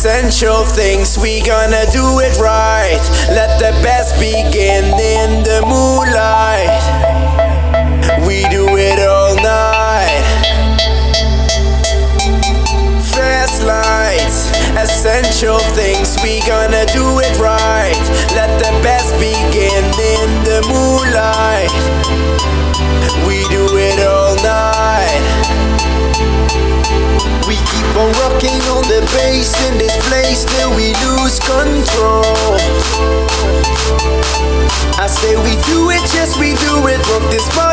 essential things, we gonna do it right. Let the best begin in the moonlight. We do it all night. Fast lights, essential things, we gonna do it right. Let the best begin in the moonlight. We do it all night. We keep on rocking on the bass in this place till we lose control. I say we do it, yes we do it. Rock this body